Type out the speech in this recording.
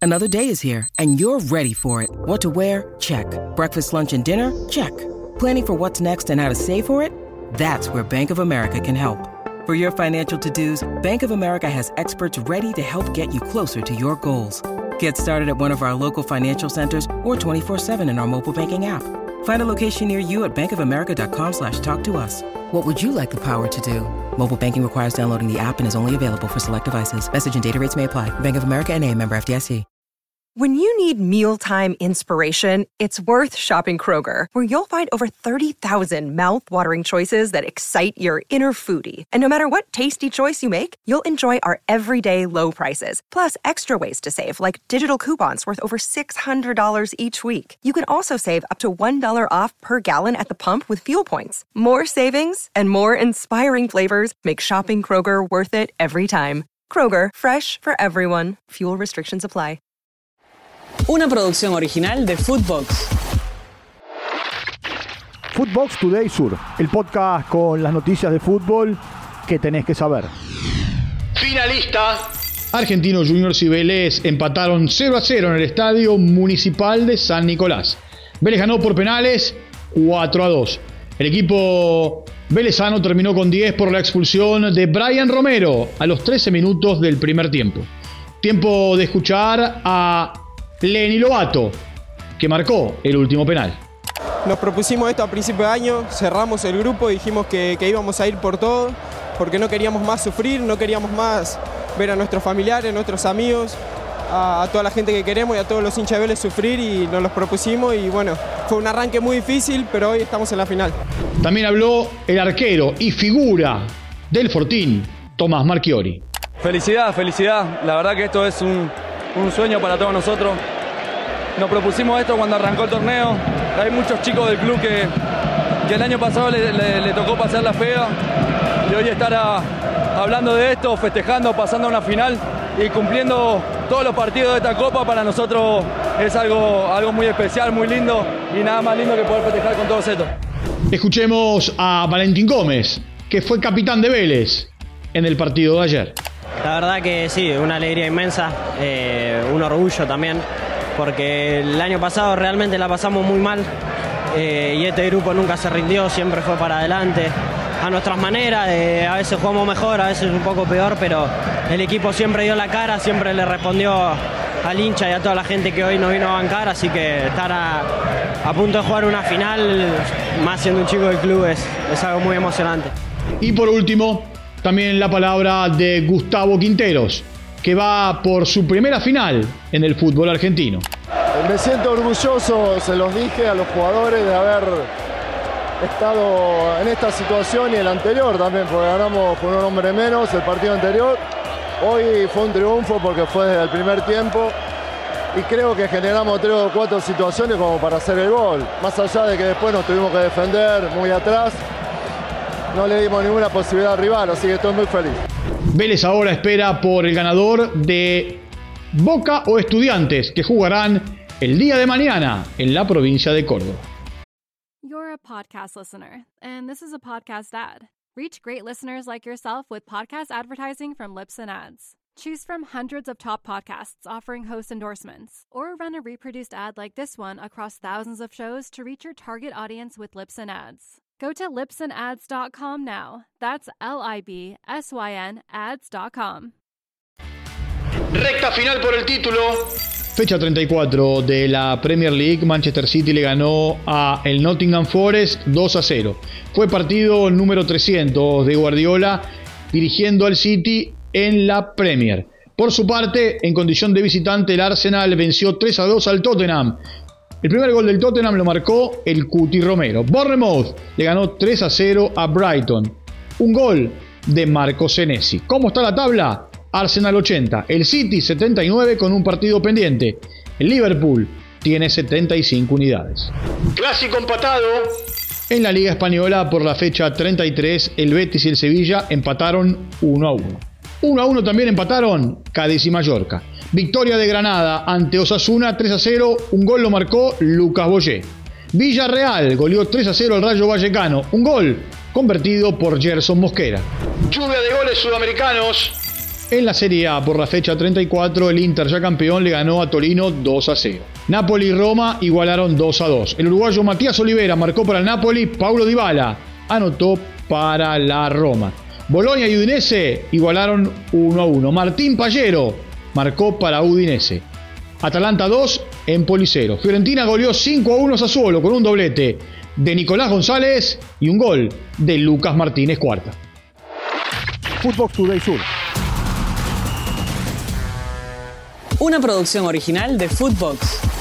Another day is here, and you're ready for it. What to wear? Check. Breakfast, lunch, and dinner? Check. Planning for what's next and how to save for it? That's where Bank of America can help. For your financial to-dos, Bank of America has experts ready to help get you closer to your goals. Get started at one of our local financial centers or 24/7 in our mobile banking app. Find a location near you at bankofamerica.com/talktous. What would you like the power to do? Mobile banking requires downloading the app and is only available for select devices. Message and data rates may apply. Bank of America N.A., member FDIC. When you need mealtime inspiration, it's worth shopping Kroger, where you'll find over 30,000 mouth-watering choices that excite your inner foodie. And no matter what tasty choice you make, you'll enjoy our everyday low prices, plus extra ways to save, like digital coupons worth over $600 each week. You can also save up to $1 off per gallon at the pump with fuel points. More savings and more inspiring flavors make shopping Kroger worth it every time. Kroger, fresh for everyone. Fuel restrictions apply. Una producción original de Footbox. Footbox Today Sur, el podcast con las noticias de fútbol que tenés que saber. Finalista. Argentinos Juniors y Vélez empataron 0-0 en el Estadio Municipal de San Nicolás. Vélez ganó por penales 4-2. El equipo velezano terminó con 10 por la expulsión de Brian Romero a los 13 minutos del primer tiempo. Tiempo de escuchar a Lenny Lovato, que marcó el último penal. Nos propusimos esto a principio de año, cerramos el grupo y dijimos que íbamos a ir por todo, porque no queríamos más sufrir, no queríamos más ver a nuestros familiares, a nuestros amigos, a toda la gente que queremos y a todos los hinchas de Vélez sufrir, y nos los propusimos y bueno, fue un arranque muy difícil, pero hoy estamos en la final. También habló el arquero y figura del Fortín, Tomás Marchiori. Felicidad, la verdad que esto es un sueño para todos nosotros. Nos propusimos esto cuando arrancó el torneo. Hay muchos chicos del club que el año pasado le tocó pasar la fea, y hoy estar hablando de esto, festejando, pasando a una final y cumpliendo todos los partidos de esta copa, para nosotros es algo muy especial, muy lindo, y nada más lindo que poder festejar con todos estos. Escuchemos a Valentín Gómez, que fue capitán de Vélez en el partido de ayer. La verdad que sí, una alegría inmensa, un orgullo también, porque el año pasado realmente la pasamos muy mal, y este grupo nunca se rindió, siempre fue para adelante, a nuestras maneras, a veces jugamos mejor, a veces un poco peor, pero el equipo siempre dio la cara, siempre le respondió al hincha y a toda la gente que hoy nos vino a bancar, así que estar a punto de jugar una final, más siendo un chico del club, es algo muy emocionante. Y por último, también la palabra de Gustavo Quinteros, que va por su primera final en el fútbol argentino. Me siento orgulloso, se los dije a los jugadores, de haber estado en esta situación y el anterior también, porque ganamos con un hombre menos el partido anterior. Hoy fue un triunfo porque fue desde el primer tiempo y creo que generamos 3 o 4 situaciones como para hacer el gol. Más allá de que después nos tuvimos que defender muy atrás, no le dimos ninguna posibilidad al rival, así que estoy muy feliz. Vélez ahora espera por el ganador de Boca o Estudiantes, que jugarán el día de mañana en la provincia de Córdoba. You're a podcast listener, and this is a podcast ad. Reach great listeners like yourself with podcast advertising from Libsyn Ads. Choose from hundreds of top podcasts offering host endorsements, or run a reproduced ad like this one across thousands of shows to reach your target audience with Libsyn Ads. Go to libsynads.com now. That's LIBSYN ads.com. Recta final por el título. Fecha 34 de la Premier League. Manchester City le ganó a el Nottingham Forest 2-0. Fue partido número 300 de Guardiola dirigiendo al City en la Premier. Por su parte, en condición de visitante, el Arsenal venció 3-2 al Tottenham. El primer gol del Tottenham lo marcó el Cuti Romero. Bournemouth le ganó 3-0 a Brighton. Un gol de Marco Senesi. ¿Cómo está la tabla? Arsenal 80, el City 79 con un partido pendiente. El Liverpool tiene 75 unidades. Clásico empatado. En la Liga Española, por la fecha 33, el Betis y el Sevilla empataron 1-1. 1-1 también empataron Cádiz y Mallorca. Victoria de Granada ante Osasuna 3-0, un gol lo marcó Lucas Boyé. Villarreal goleó 3-0 al Rayo Vallecano, un gol convertido por Gerson Mosquera. Lluvia de goles sudamericanos. En la Serie A, por la fecha 34, el Inter, ya campeón, le ganó a Torino 2-0. Napoli y Roma igualaron 2-2. El uruguayo Matías Olivera marcó para el Napoli, Paulo Dybala anotó para la Roma. Bologna y Udinese igualaron 1-1. Martín Pallero marcó para Udinese. Atalanta 2, Empoli 0. Fiorentina goleó 5-1 a Sassuolo con un doblete de Nicolás González y un gol de Lucas Martínez Cuarta. Footbox Today Sur. Una producción original de Footbox.